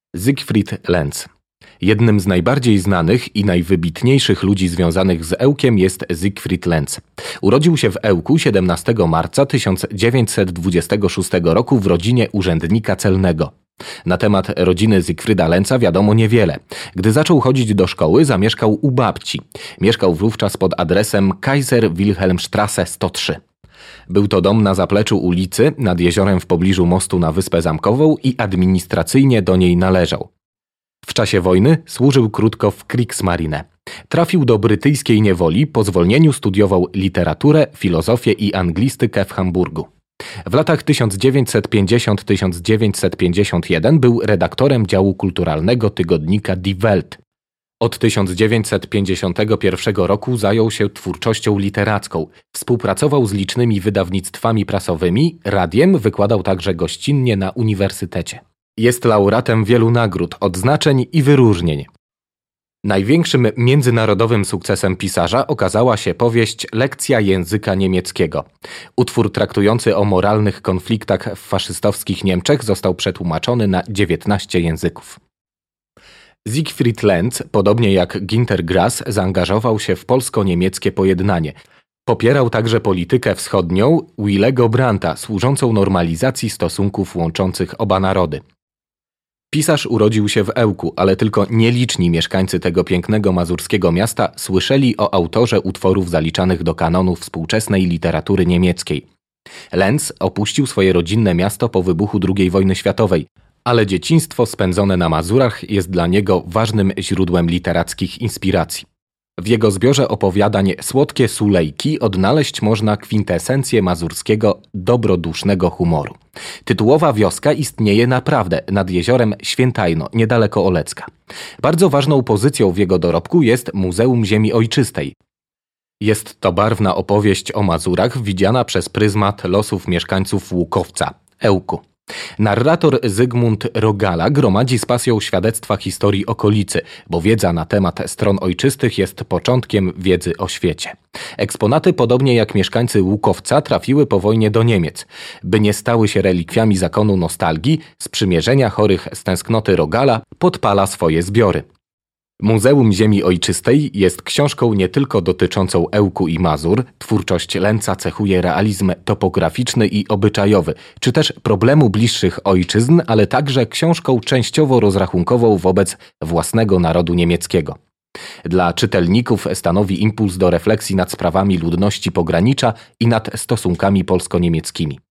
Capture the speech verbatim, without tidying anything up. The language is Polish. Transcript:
Siegfried Lenz. Jednym z najbardziej znanych i najwybitniejszych ludzi związanych z Ełkiem jest Siegfried Lenz. Urodził się w Ełku siedemnastego marca tysiąc dziewięćset dwudziestego szóstego roku w rodzinie urzędnika celnego. Na temat rodziny Siegfrieda Lenza wiadomo niewiele. Gdy zaczął chodzić do szkoły, zamieszkał u babci. Mieszkał wówczas pod adresem Kaiser Wilhelmstrasse sto trzy. Był to dom na zapleczu ulicy, nad jeziorem w pobliżu mostu na Wyspę Zamkową i administracyjnie do niej należał. W czasie wojny służył krótko w Kriegsmarine. Trafił do brytyjskiej niewoli, po zwolnieniu studiował literaturę, filozofię i anglistykę w Hamburgu. W latach tysiąc dziewięćset pięćdziesiątym do tysiąc dziewięćset pięćdziesiątego pierwszego był redaktorem działu kulturalnego tygodnika Die Welt. Od tysiąc dziewięćset pięćdziesiątego pierwszego roku zajął się twórczością literacką. Współpracował z licznymi wydawnictwami prasowymi, radiem, wykładał także gościnnie na uniwersytecie. Jest laureatem wielu nagród, odznaczeń i wyróżnień. Największym międzynarodowym sukcesem pisarza okazała się powieść Lekcja języka niemieckiego. Utwór traktujący o moralnych konfliktach w faszystowskich Niemczech został przetłumaczony na dziewiętnaście języków. Siegfried Lenz, podobnie jak Günter Grass, zaangażował się w polsko-niemieckie pojednanie. Popierał także politykę wschodnią Willego Brandta, służącą normalizacji stosunków łączących oba narody. Pisarz urodził się w Ełku, ale tylko nieliczni mieszkańcy tego pięknego mazurskiego miasta słyszeli o autorze utworów zaliczanych do kanonu współczesnej literatury niemieckiej. Lenz opuścił swoje rodzinne miasto po wybuchu drugiej wojny światowej, ale dzieciństwo spędzone na Mazurach jest dla niego ważnym źródłem literackich inspiracji. W jego zbiorze opowiadań Słodkie Sulejki odnaleźć można kwintesencję mazurskiego dobrodusznego humoru. Tytułowa wioska istnieje naprawdę nad jeziorem Świętajno, niedaleko Olecka. Bardzo ważną pozycją w jego dorobku jest Muzeum Ziemi Ojczystej. Jest to barwna opowieść o Mazurach widziana przez pryzmat losów mieszkańców Łukowca, Ełku. Narrator Zygmunt Rogala gromadzi z pasją świadectwa historii okolicy, bo wiedza na temat stron ojczystych jest początkiem wiedzy o świecie. Eksponaty, podobnie jak mieszkańcy Łukowca, trafiły po wojnie do Niemiec. By nie stały się relikwiami zakonu nostalgii, sprzymierzenia chorych z tęsknoty Rogala podpala swoje zbiory. Muzeum Ziemi Ojczystej jest książką nie tylko dotyczącą Ełku i Mazur, twórczość Lenza cechuje realizm topograficzny i obyczajowy, czy też problemu bliższych ojczyzn, ale także książką częściowo rozrachunkową wobec własnego narodu niemieckiego. Dla czytelników stanowi impuls do refleksji nad sprawami ludności pogranicza i nad stosunkami polsko-niemieckimi.